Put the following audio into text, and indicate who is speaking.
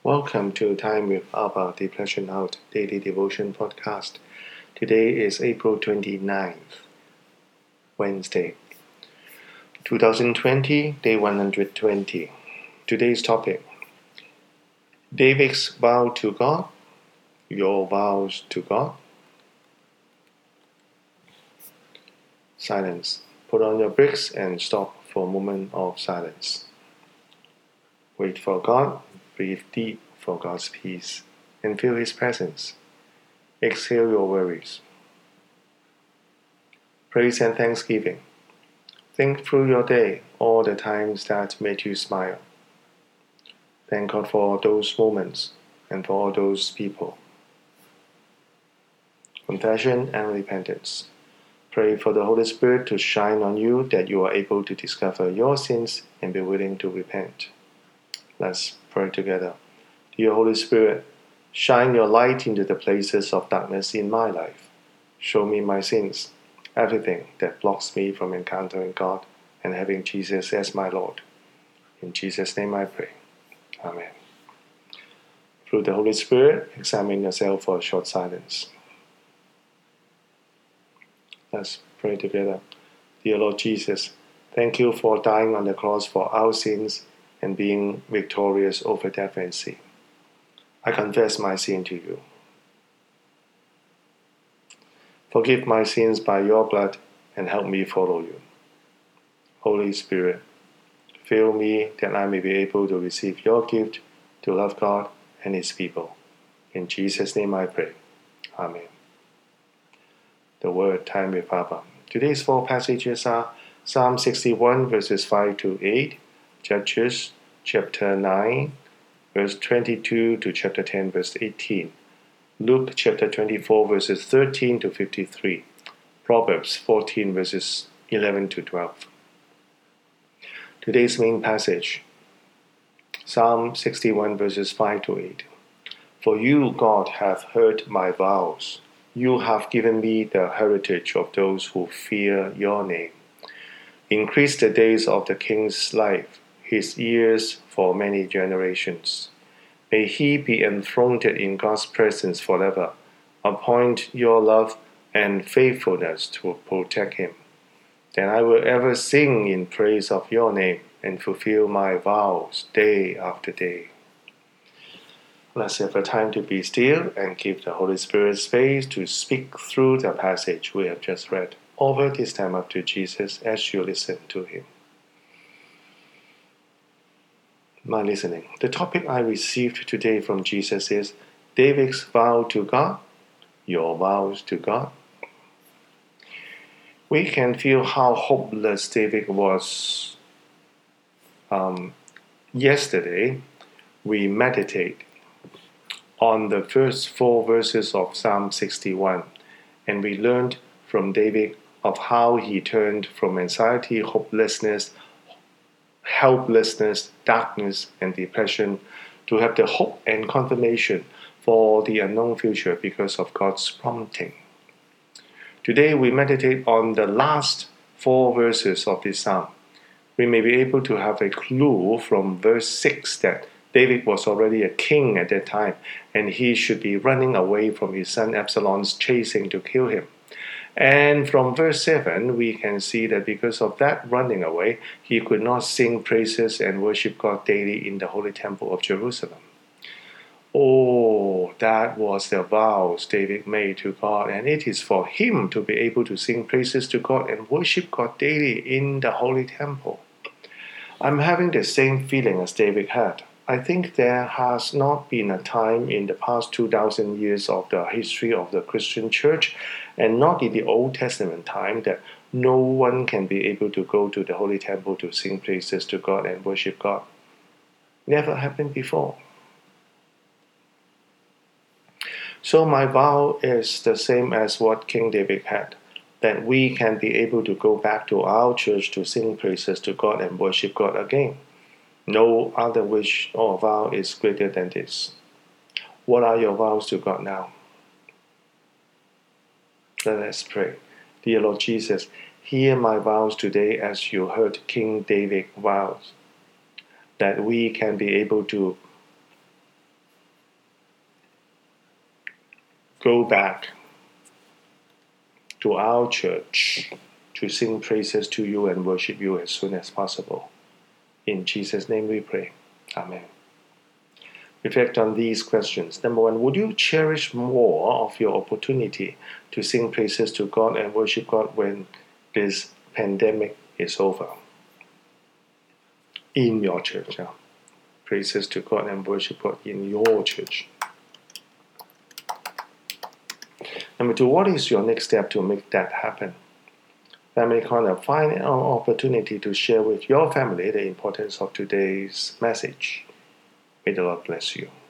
Speaker 1: Welcome to Time with Abba Depression Out Daily Devotion Podcast. Today is April 29th, Wednesday, 2020, day 120. Today's topic, David's vow to God, your vows to God. Silence. Put on your brakes and stop for a moment of silence. Wait for God, breathe deep for God's peace, and feel His presence. Exhale your worries. Praise and thanksgiving. Think through your day, all the times that made you smile. Thank God for those moments and for all those people. Confession and repentance. Pray for the Holy Spirit to shine on you that you are able to discover your sins and be willing to repent. Let's pray together. Dear Holy Spirit, shine your light into the places of darkness in my life. Show me my sins, everything that blocks me from encountering God and having Jesus as my Lord. In Jesus' name I pray. Amen. Through the Holy Spirit, examine yourself for a short silence. Let's pray together. Dear Lord Jesus, thank you for dying on the cross for our sins and being victorious over death and sin. I confess my sin to you. Forgive my sins by your blood and help me follow you. Holy Spirit, fill me that I may be able to receive your gift to love God and His people. In Jesus' name I pray. Amen. The Word, Time with Abba. Today's four passages are Psalm 61 verses 5 to 8, Judges chapter 9 verse 22 to chapter 10 verse 18, Luke chapter 24 verses 13 to 53, Proverbs 14 verses 11 to 12. Today's main passage, Psalm 61 verses 5 to 8. For you, God, have heard my vows. You have given me the heritage of those who fear your name. Increase the days of the king's life, his years for many generations. May he be enthroned in God's presence forever. Appoint your love and faithfulness to protect him. Then I will ever sing in praise of your name and fulfill my vows day after day. Let's have a time to be still and give the Holy Spirit space to speak through the passage we have just read. Offer this time up to Jesus as you listen to him. My listening. The topic I received today from Jesus is David's vow to God, your vows to God. We can feel how hopeless David was. Yesterday, we meditate on the first four verses of Psalm 61, and we learned from David of how he turned from anxiety, hopelessness, helplessness, darkness, and depression to have the hope and confirmation for the unknown future because of God's prompting. Today we meditate on the last four verses of this psalm. We may be able to have a clue from verse 6 that David was already a king at that time, and he should be running away from his son Absalom's chasing to kill him. And from verse 7, we can see that because of that running away, he could not sing praises and worship God daily in the holy temple of Jerusalem. Oh, that was the vows David made to God, and it is for him to be able to sing praises to God and worship God daily in the holy temple. I'm having the same feeling as David had. I think there has not been a time in the past 2,000 years of the history of the Christian church, and not in the Old Testament time, that no one can be able to go to the Holy Temple to sing praises to God and worship God. Never happened before. So my vow is the same as what King David had, that we can be able to go back to our church to sing praises to God and worship God again. No other wish or vow is greater than this. What are your vows to God now? Let us pray. Dear Lord Jesus, hear my vows today as you heard King David's vows, that we can be able to go back to our church to sing praises to you and worship you as soon as possible. In Jesus' name we pray. Amen. Reflect on these questions. Number one, would you cherish more of your opportunity to sing praises to God and worship God when this pandemic is over? In your church. Praises to God and worship God in your church. Number two, what is your next step to make that happen? Family Corner, find an opportunity to share with your family the importance of today's message. May the Lord bless you.